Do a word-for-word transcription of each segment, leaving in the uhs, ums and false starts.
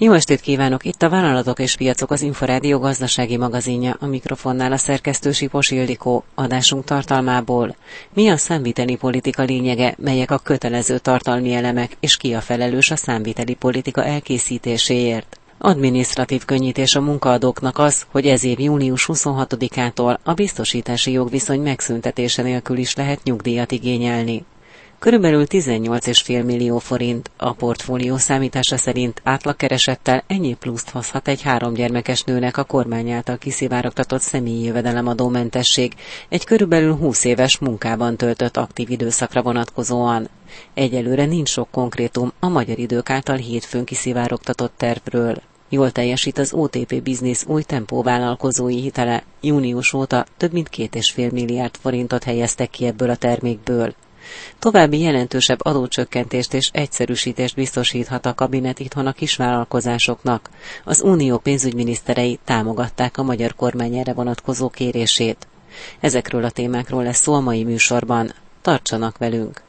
Jó estét kívánok! Itt a Vállalatok és Piacok, az Inforádió gazdasági magazinja, a mikrofonnál a szerkesztő Sipos Ildikó. Adásunk tartalmából: mi a számviteli politika lényege, melyek a kötelező tartalmi elemek, és ki a felelős a számviteli politika elkészítéséért? Adminisztratív könnyítés a munkaadóknak az, hogy ez év június huszonhatodikától a biztosítási jogviszony megszüntetése nélkül is lehet nyugdíjat igényelni. Körülbelül tizennyolc egész öt millió forint, a portfólió számítása szerint átlagkeresettel ennyi pluszt hozhat egy háromgyermekes nőnek a kormány által kiszivárogtatott személyi jövedelemadómentesség egy körülbelül húsz éves munkában töltött aktív időszakra vonatkozóan. Egyelőre nincs sok konkrétum a Magyar Idők által hétfőn kiszivárogtatott tervről. Jól teljesít az o té pé Business új tempóvállalkozói hitele, június óta több mint két egész öt milliárd forintot helyeztek ki ebből a termékből. További jelentősebb adócsökkentést és egyszerűsítést biztosíthat a kabinet itthon a kisvállalkozásoknak. Az Unió pénzügyminiszterei támogatták a magyar kormány erre vonatkozó kérését. Ezekről a témákról lesz szó a mai műsorban. Tartsanak velünk!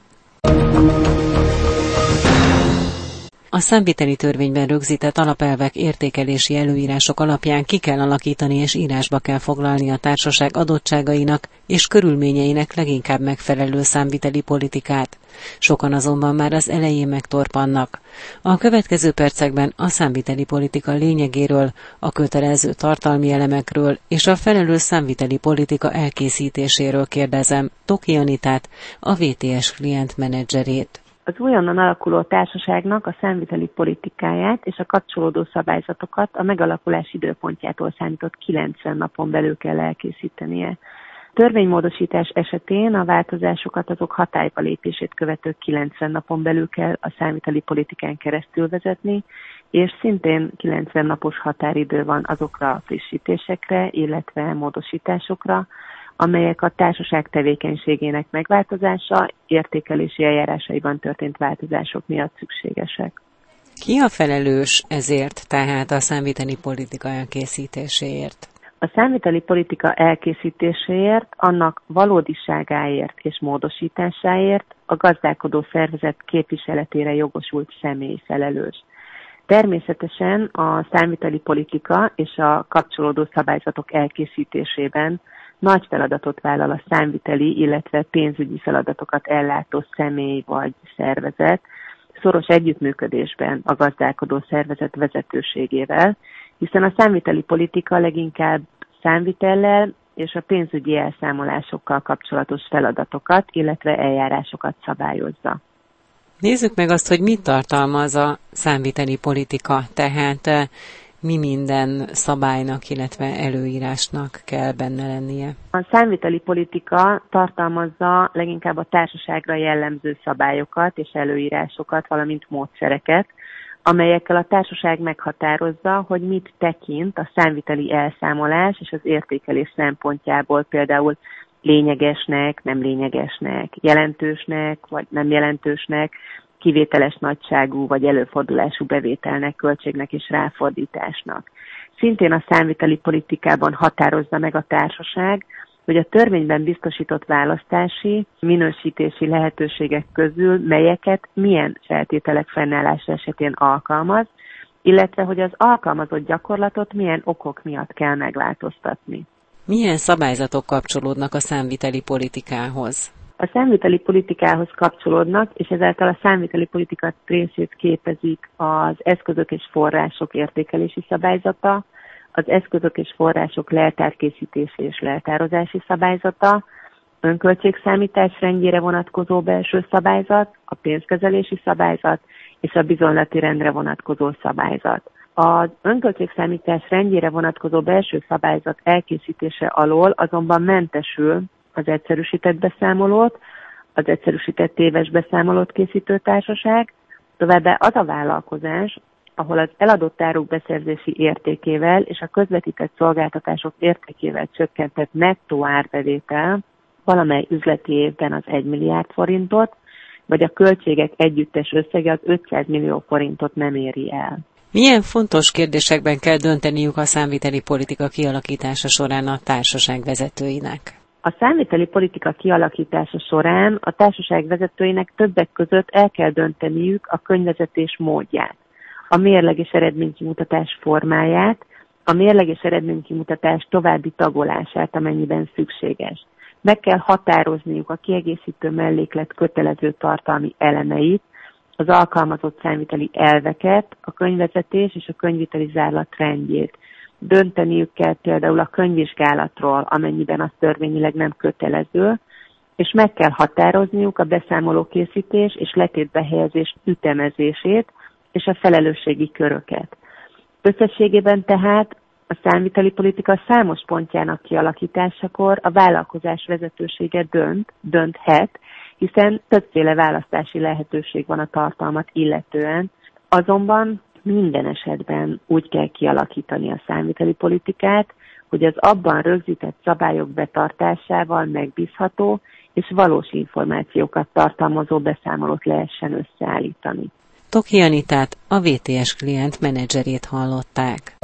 A számviteli törvényben rögzített alapelvek, értékelési előírások alapján ki kell alakítani és írásba kell foglalni a társaság adottságainak és körülményeinek leginkább megfelelő számviteli politikát. Sokan azonban már az elején megtorpannak. A következő percekben a számviteli politika lényegéről, a kötelező tartalmi elemekről és a felelős számviteli politika elkészítéséről kérdezem Toki Anitát, a vé té es klientmenedzserét. Az újonnan alakuló társaságnak a számviteli politikáját és a kapcsolódó szabályzatokat a megalakulás időpontjától számított kilencven napon belül kell elkészítenie. Törvénymódosítás esetén a változásokat azok hatályba lépését követő kilencven napon belül kell a számviteli politikán keresztül vezetni, és szintén kilencven napos határidő van azokra a frissítésekre, illetve módosításokra, amelyek a társaság tevékenységének megváltozása, értékelési eljárásaiban történt változások miatt szükségesek. Ki a felelős ezért, tehát a számviteli politika elkészítéséért? A számviteli politika elkészítéséért, annak valódiságáért és módosításáért a gazdálkodó szervezet képviseletére jogosult személy felelős. Természetesen a számviteli politika és a kapcsolódó szabályzatok elkészítésében nagy feladatot vállal a számviteli, illetve pénzügyi feladatokat ellátó személy vagy szervezet, szoros együttműködésben a gazdálkodó szervezet vezetőségével, hiszen a számviteli politika leginkább számvitellel és a pénzügyi elszámolásokkal kapcsolatos feladatokat, illetve eljárásokat szabályozza. Nézzük meg azt, hogy mit tartalmaz a számviteli politika, tehát mi minden szabálynak, illetve előírásnak kell benne lennie? A számviteli politika tartalmazza leginkább a társaságra jellemző szabályokat és előírásokat, valamint módszereket, amelyekkel a társaság meghatározza, hogy mit tekint a számviteli elszámolás és az értékelés szempontjából, például lényegesnek, nem lényegesnek, jelentősnek vagy nem jelentősnek, kivételes nagyságú vagy előfordulású bevételnek, költségnek és ráfordításnak. Szintén a számviteli politikában határozza meg a társaság, hogy a törvényben biztosított választási, minősítési lehetőségek közül melyeket milyen feltételek fennállása esetén alkalmaz, illetve hogy az alkalmazott gyakorlatot milyen okok miatt kell megváltoztatni. Milyen szabályzatok kapcsolódnak a számviteli politikához? A számviteli politikához kapcsolódnak, és ezáltal a számviteli politika részét képezik az eszközök és források értékelési szabályzata, az eszközök és források leltárkészítési és leltározási szabályzata, önköltségszámítás rendjére vonatkozó belső szabályzat, a pénzkezelési szabályzat és a bizonylati rendre vonatkozó szabályzat. Az önköltségszámítás rendjére vonatkozó belső szabályzat elkészítése alól azonban mentesül az egyszerűsített beszámolót, az egyszerűsített éves beszámolót készítő társaság, továbbá az a vállalkozás, ahol az eladott áruk beszerzési értékével és a közvetített szolgáltatások értékével csökkentett nettó árbevétel valamely üzleti évben az egy milliárd forintot, vagy a költségek együttes összege az ötszáz millió forintot nem éri el. Milyen fontos kérdésekben kell dönteniük a számviteli politika kialakítása során a társaság vezetőinek? A számviteli politika kialakítása során a társaság vezetőinek többek között el kell dönteniük a könyvvezetés módját. a mérleges eredménykimutatás formáját, a mérleges eredménykimutatás további tagolását, amennyiben szükséges. Meg kell határozniuk a kiegészítő melléklet kötelező tartalmi elemeit, az alkalmazott számviteli elveket, a könyvvezetés és a könyvviteli zárlat rendjét. Dönteniük kell például a könyvvizsgálatról, amennyiben az törvényileg nem kötelező, és meg kell határozniuk a beszámolókészítés és letétbehelyezés ütemezését és a felelősségi köröket. Összességében tehát a számviteli politika számos pontjának kialakításakor a vállalkozás vezetősége dönt, dönthet, hiszen többféle választási lehetőség van a tartalmat illetően, azonban minden esetben úgy kell kialakítani a számviteli politikát, hogy az abban rögzített szabályok betartásával megbízható és valós információkat tartalmazó beszámolót lehessen összeállítani. Toki Anitát, a vé té es klient menedzserét hallották.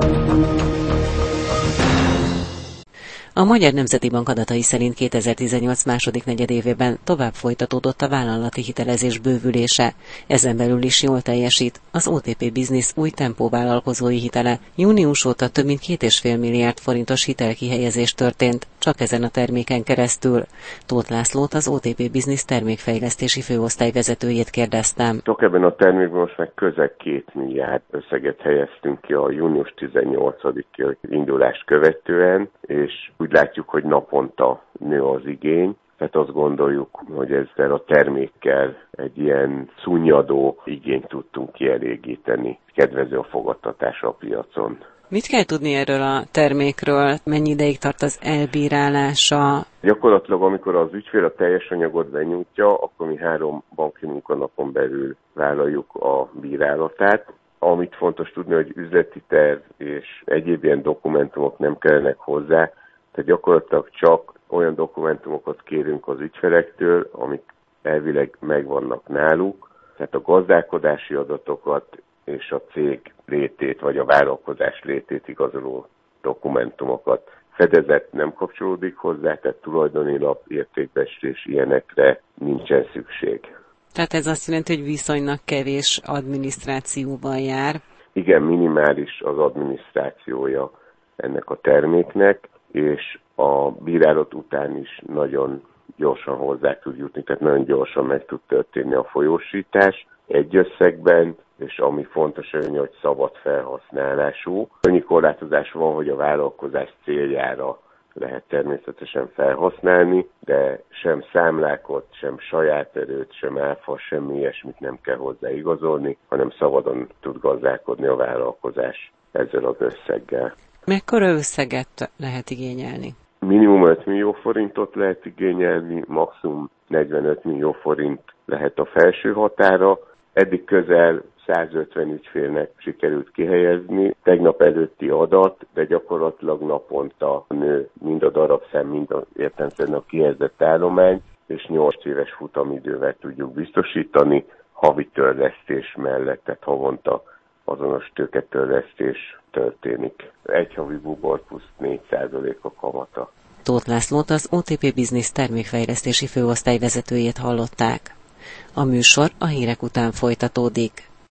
A Magyar Nemzeti Bank adatai szerint kétezer-tizennyolc második negyedévében tovább folytatódott a vállalati hitelezés bővülése. Ezen belül is jól teljesít az o té pé Business új tempó vállalkozói hitele. Június óta több mint két és fél milliárd forintos hitelkihelyezés történt, csak ezen a terméken keresztül. Tóth Lászlót, az o té pé Business termékfejlesztési főosztály vezetőjét kérdeztem. Csak ebben a termékben most meg közel két milliárd összeget helyeztünk ki a június tizennyolcadiki indulást követően, és úgy látjuk, hogy naponta nő az igény, tehát azt gondoljuk, hogy ezzel a termékkel egy ilyen szunnyadó igényt tudtunk kielégíteni. Kedvező a fogadtatása a piacon. Mit kell tudni erről a termékről? Mennyi ideig tart az elbírálása? Gyakorlatilag, amikor az ügyfél a teljes anyagot benyújtja, akkor mi három banki munkanapon belül vállaljuk a bírálatát. Amit fontos tudni, hogy üzleti terv és egyéb ilyen dokumentumok nem kellenek hozzá, tehát gyakorlatilag csak olyan dokumentumokat kérünk az ügyfelektől, amik elvileg megvannak náluk, tehát a gazdálkodási adatokat és a cég létét vagy a vállalkozás létét igazoló dokumentumokat. Fedezet nem kapcsolódik hozzá, tehát tulajdoni lap, értékbecsülés, ilyenekre nincsen szükség. Tehát ez azt jelenti, hogy viszonylag kevés adminisztrációval jár. Igen, minimális az adminisztrációja ennek a terméknek, és a bírálat után is nagyon gyorsan hozzá tud jutni, tehát nagyon gyorsan meg tud történni a folyósítás egy összegben, és ami fontos, hogy szabad felhasználású. Annyi korlátozás van, hogy a vállalkozás céljára lehet természetesen felhasználni, de sem számlákat, sem saját erőt, sem áfa, semmi ilyesmit nem kell hozzá igazolni, hanem szabadon tud gazdálkodni a vállalkozás ezzel az összeggel. Mekkora összeget lehet igényelni? Minimum öt millió forintot lehet igényelni, maximum negyvenöt millió forint lehet a felső határa. Eddig közel százötven ügyfélnek sikerült kihelyezni. Tegnap előtti adat, de gyakorlatilag naponta nő mind a darabszám, mind a értelemszerűen a kihelyezett állomány, és nyolc éves futamidővel tudjuk biztosítani, havi törlesztés mellett, tehát havonta azonos tőketörlesztés történik. Egy havi bubor plusz négy százalék a kamata. Tóth Lászlót, az o té pé Business termékfejlesztési főosztály vezetőjét hallották. A műsor a hírek után folytatódik.